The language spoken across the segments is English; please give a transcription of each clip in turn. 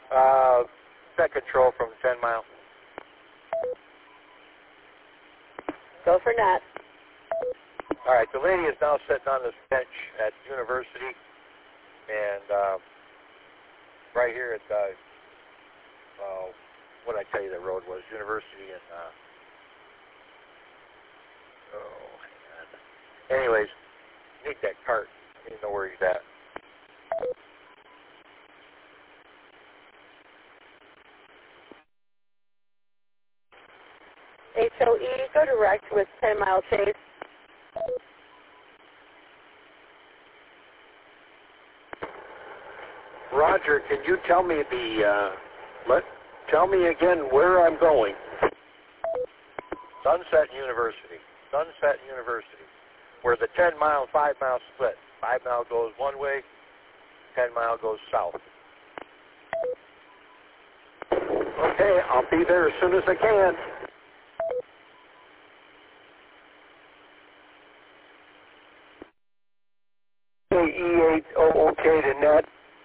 Set control from 10 mile. Go for net. All right, the lady is now sitting on this bench at University, and right here at what did I tell you the road was? University and hang on. Anyways, need that cart. I need to know where he's at. HOE, go direct with 10 Mile Chase. Roger, can you tell me tell me again where I'm going? Sunset University. Sunset University. Where the 10 mile and 5 mile split. 5 mile goes one way, 10 mile goes south. Okay, I'll be there as soon as I can. E8 to net.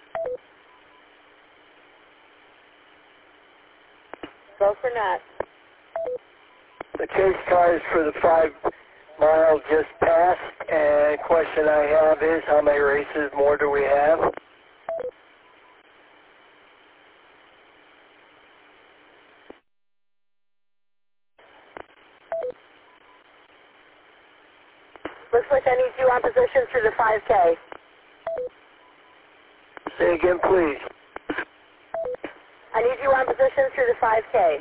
Go for net. The chase car is for the 5 mile just passed, and question I have is how many races more do we have? Looks like I need you on position through the 5K. Say again, please. I need you on position through the 5K.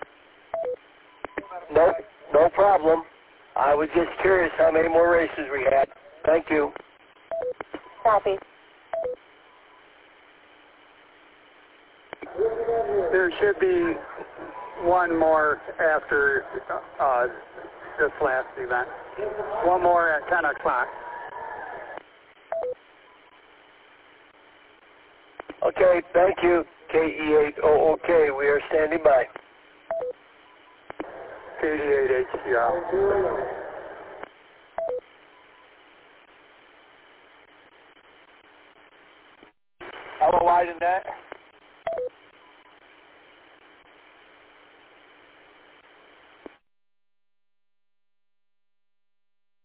Nope, no problem. I was just curious how many more races we had. Thank you. Copy. There should be one more after this last event. One more at 10 o'clock. Okay, thank you. KE8OOK, we are standing by. KE8HCR. How wide in that?